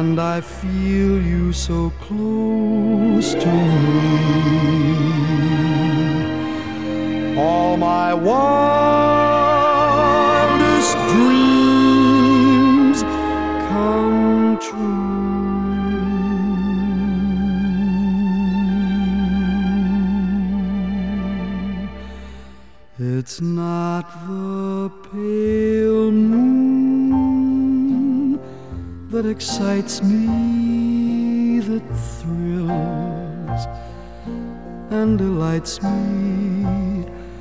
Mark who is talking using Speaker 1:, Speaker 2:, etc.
Speaker 1: and I feel you so close to me. All my wildest dreams come true. It's not the pale moon that excites me, that thrills and delights me.